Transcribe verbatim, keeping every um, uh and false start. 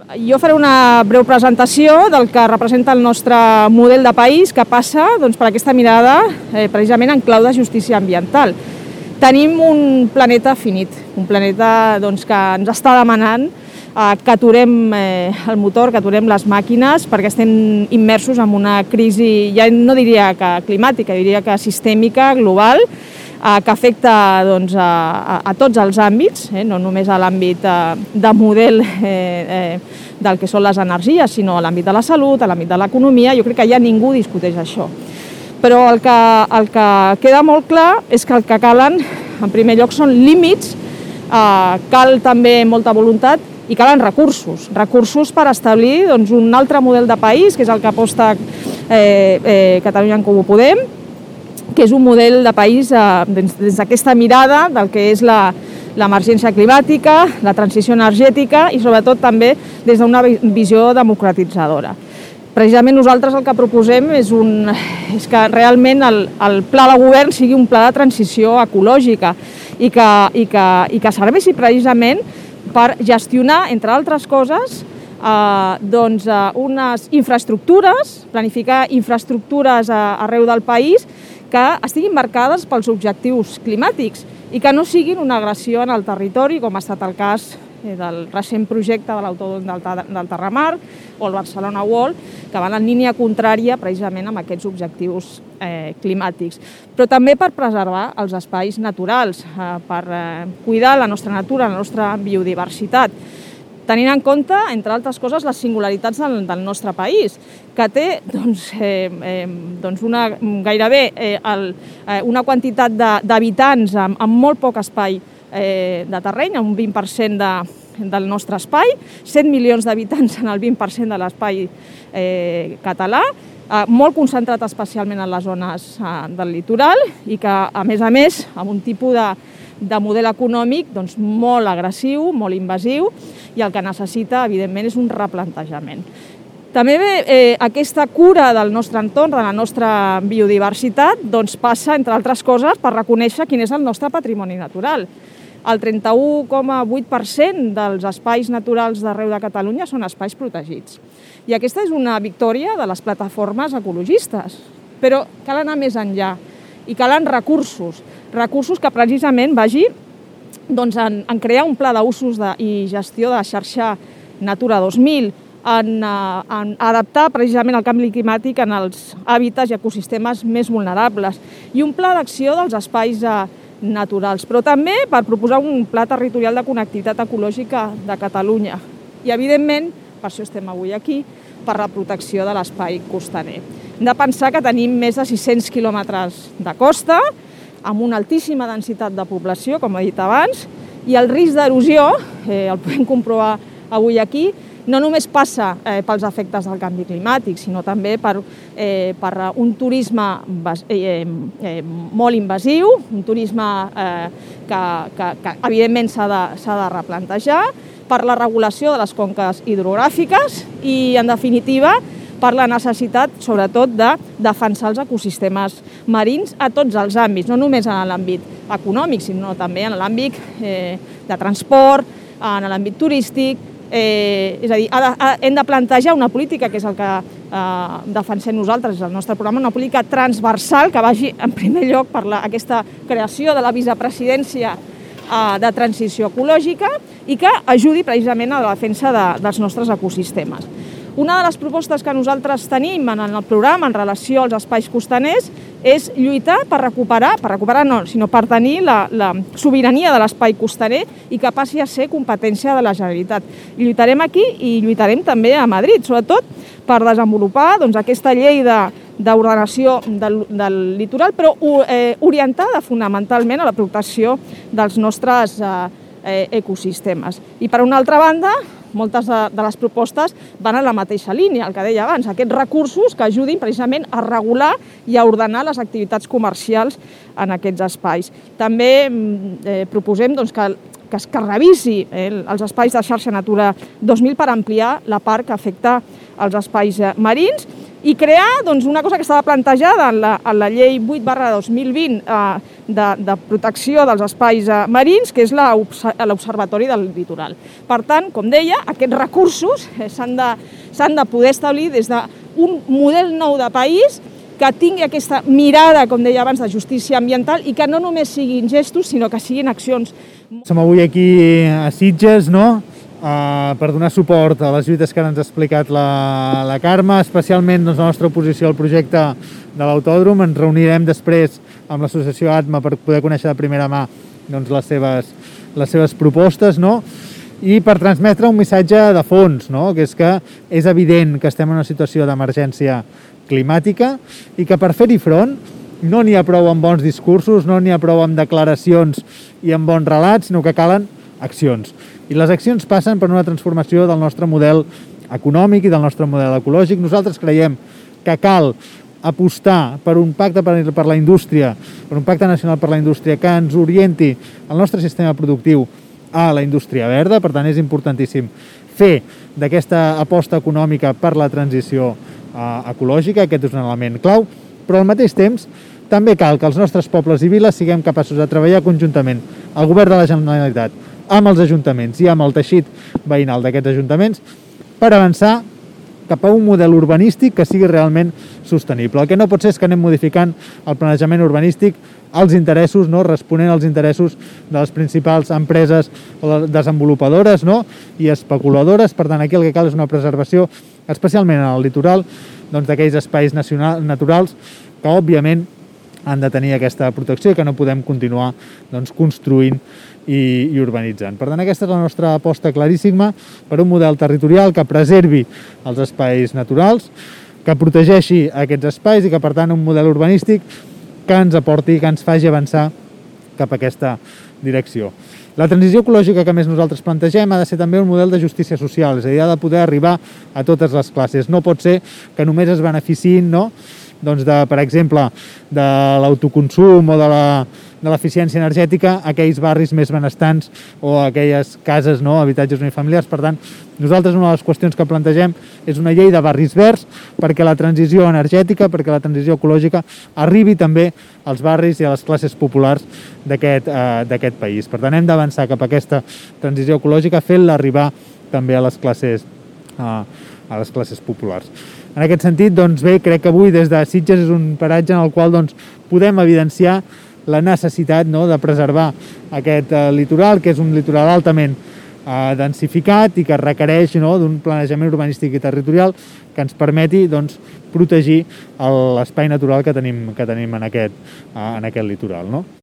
Jo faré una breu presentació del que representa el nostre model de país, que passa doncs, per aquesta mirada eh, precisament en clau de justícia ambiental. Tenim un planeta finit, un planeta doncs, que ens està demanant eh, que aturem eh, el motor, que aturem les màquines, perquè estem immersos en una crisi, ja no diria que climàtica, diria que sistèmica, global, que afecta doncs, a, a, a tots els àmbits, eh, no només a l'àmbit de model eh, eh, del que són les energies, sinó a l'àmbit de la salut, a l'àmbit de l'economia. Jo crec que ja ningú discuteix això. Però el que, el que queda molt clar és que el que calen, en primer lloc, són límits, eh, cal també molta voluntat i calen recursos. Recursos per establir doncs, un altre model de país, que és el que aposta eh, eh, Catalunya en Comú Podem, que és un model de país eh, des d'aquesta mirada del que és l'emergència climàtica, la transició energètica i sobretot també des d'una visió democratitzadora. Precisament nosaltres el que proposem és, un, és que realment el, el pla de govern sigui un pla de transició ecològica i que, i que, i que serveixi precisament per gestionar, entre altres coses, eh, doncs, eh, unes infraestructures, planificar infraestructures eh, arreu del país que estiguin marcades pels objectius climàtics i que no siguin una agressió en el territori, com ha estat el cas del recent projecte de l'autòdrom del Terramar o el Barcelona World, que van en línia contrària precisament amb aquests objectius eh, climàtics. Però també per preservar els espais naturals, eh, per eh, cuidar la nostra natura, la nostra biodiversitat, tenint en compte, entre altres coses, les singularitats del, del nostre país, que té doncs, eh, eh, doncs una, gairebé eh, el, eh, una quantitat d'habitants amb, amb molt poc espai eh, de terreny, un vint per cent de, del nostre espai, set milions d'habitants en el vint per cent de l'espai eh, català, eh, molt concentrat especialment en les zones eh, del litoral i que, a més a més, amb un tipus de de model econòmic doncs, molt agressiu, molt invasiu, i el que necessita, evidentment, és un replantejament. També bé, eh, aquesta cura del nostre entorn, de la nostra biodiversitat, doncs passa, entre altres coses, per reconèixer quin és el nostre patrimoni natural. El trenta-u coma vuit per cent dels espais naturals d'arreu de Catalunya són espais protegits. I aquesta és una victòria de les plataformes ecologistes, però cal anar més enllà i calen recursos, recursos que precisament vagi doncs, en, en crear un pla d'usos de, i gestió de la xarxa Natura dos mil, en, en adaptar precisament el canvi climàtic en els hàbitats i ecosistemes més vulnerables i un pla d'acció dels espais eh, naturals, però també per proposar un pla territorial de connectivitat ecològica de Catalunya. I, evidentment, per això estem avui aquí, per la protecció de l'espai costaner. Hem de pensar que tenim més de sis-cents quilòmetres de costa, amb una altíssima densitat de població, com he dit abans, i el risc d'erosió, eh, el podem comprovar avui aquí, no només passa eh, pels efectes del canvi climàtic, sinó també per, eh, per un turisme eh, eh, molt invasiu, un turisme eh, que, que, que evidentment s'ha de, s'ha de replantejar, per la regulació de les conques hidrogràfiques i, en definitiva, per la necessitat, sobretot, de defensar els ecosistemes marins a tots els àmbits, no només en l'àmbit econòmic, sinó també en l'àmbit eh, de transport, en l'àmbit turístic. Eh, és a dir, ha de, ha, hem de plantejar una política, que és el que eh, defensem nosaltres, és el nostre programa, una política transversal que vagi, en primer lloc, per la, aquesta creació de la vicepresidència eh, de transició ecològica i que ajudi precisament a la defensa de, dels nostres ecosistemes. Una de les propostes que nosaltres tenim en el programa en relació als espais costaners és lluitar per recuperar, per recuperar no, sinó per tenir la, la sobirania de l'espai costaner i que passi a ser competència de la Generalitat. I lluitarem aquí i lluitarem també a Madrid, sobretot per desenvolupar doncs, aquesta llei de, d'ordenació del, del litoral, però eh, orientada fonamentalment a la protecció dels nostres eh, ecosistemes. I per una altra banda, moltes de, de les propostes van en la mateixa línia, el que deia abans, aquests recursos que ajudin precisament a regular i a ordenar les activitats comercials en aquests espais. També eh, proposem doncs, que, que es que revisi eh, els espais de xarxa Natura dos mil per ampliar la part que afecta els espais eh, marins i crear doncs, una cosa que estava plantejada en la, en la llei vuit barra dos mil vint eh, de, de protecció dels espais marins, que és l'Observatori del Litoral. Per tant, com deia, aquests recursos s'han de, s'han de poder establir des d'un model nou de país que tingui aquesta mirada, com deia abans, de justícia ambiental i que no només siguin gestos, sinó que siguin accions. Som avui aquí a Sitges, no?, Uh, per donar suport a les lluites que ara ens ha explicat la, la Carme, especialment doncs, la nostra oposició al projecte de l'autòdrom. Ens reunirem després amb l'associació ATMA per poder conèixer de primera mà doncs, les, seves, les seves propostes, no?, i per transmetre un missatge de fons, no?, que és que és evident que estem en una situació d'emergència climàtica i que per fer-hi front no n'hi ha prou amb bons discursos, no n'hi ha prou amb declaracions i amb bons relats, sinó que calen accions. I les accions passen per una transformació del nostre model econòmic i del nostre model ecològic. Nosaltres creiem que cal apostar per un pacte per la indústria, per un pacte nacional per la indústria que ens orienti el nostre sistema productiu a la indústria verda. Per tant, és importantíssim fer d'aquesta aposta econòmica per la transició ecològica. Aquest és un element clau, però al mateix temps també cal que els nostres pobles i viles siguem capaços de treballar conjuntament, el govern de la Generalitat, amb els ajuntaments i amb el teixit veïnal d'aquests ajuntaments, per avançar cap a un model urbanístic que sigui realment sostenible. El que no pot ser és que anem modificant el planejament urbanístic als interessos, no?, responent als interessos de les principals empreses o desenvolupadores, no?, i especuladores. Per tant, aquí el que cal és una preservació, especialment en el litoral, doncs, d'aquells espais nacionals, naturals que, òbviament, han de tenir aquesta protecció i que no podem continuar doncs, construint i, i urbanitzant. Per tant, aquesta és la nostra aposta claríssima per un model territorial que preservi els espais naturals, que protegeixi aquests espais i que, per tant, un model urbanístic que ens aporti, que ens faci avançar cap a aquesta direcció. La transició ecològica que més nosaltres plantegem ha de ser també un model de justícia social, és a dir, ha de poder arribar a totes les classes. No pot ser que només es beneficiïn, no?, doncs de, per exemple, de l'autoconsum o de la, de l'eficiència energètica a aquells barris més benestants o a aquelles cases, no?, habitatges unifamiliars. Per tant, nosaltres una de les qüestions que plantegem és una llei de barris verds perquè la transició energètica, perquè la transició ecològica arribi també als barris i a les classes populars d'aquest eh, d'aquest país. Per tant, hem d'avançar cap a aquesta transició ecològica fent-la arribar també a les classes, eh, a les classes populars. En aquest sentit, doncs bé, crec que avui des de Sitges és un paratge en el qual doncs, podem evidenciar la necessitat, no?, de preservar aquest eh, litoral, que és un litoral altament eh, densificat i que requereix, no?, d'un planejament urbanístic i territorial que ens permeti doncs, protegir l'espai natural que tenim, que tenim en, aquest, eh, en aquest litoral, no?